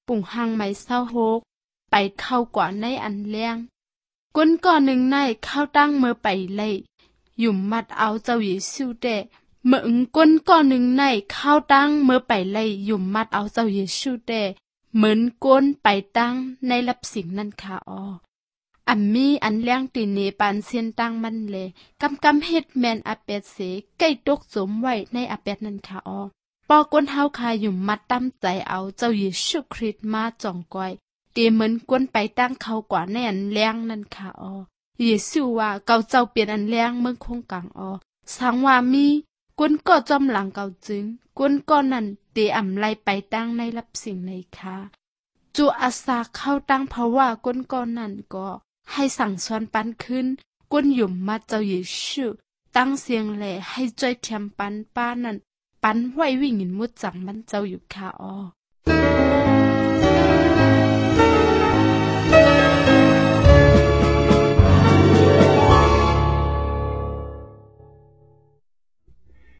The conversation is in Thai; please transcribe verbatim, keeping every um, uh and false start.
ปุ่งหังไม่เศร้าโฮกไปเข้ากว่าในอันเลี้ยงก้นก่อนหนึ่งในเข้าตั้งเมื่อไปเลยหยุ่มมัดเอาเจ้าเยซูเดเมื่ออึงก้นก่อนหนึ่งในเข้าตั้งเมื่อไปเลยหยุ่มมัดเอาเจ้าเยซูเดเหมือนก้นไปตั้งในรับสิ่งนั้นค่ะอออันมีอันเลี้ยงตีเนปานเซียนตั้งมันเลยกำกำเฮ็ดแมนอาเป็ดเสใกล้ตกสมไว้ในอาเป็ดนั้นค่ะออปอก้นเฮาคาหยุ่มมัดตั้มใจเอาเจ้าเยซูคริสต์มาจ่องก้อยเตเหมือนก้นไปตั้งเขากว่าในอันเลี้ยงนั่นค่ะออเยซูว่าเกาเจ้าเปลี่ยนอันเลี้ยงเมืองคงกลางออสังว่ามีก้นก็จอมหลังเกาจึงก้นก็นั่นเตอ่ำไลไปตั้งในรับสิ่งในค่ะจูอาสาเข้าตั้งเพราะว่าก้นก้อนนั่นก็ให้สั่งสอนปันขึ้นก้นหยุ่มมาเจ้าเยซูตั้งเสียงแหล่ให้จ้อยเทียมปันป้านั่นปันไหววิ่งหินมุดจังมันเจ้าอยู่ค่ะออ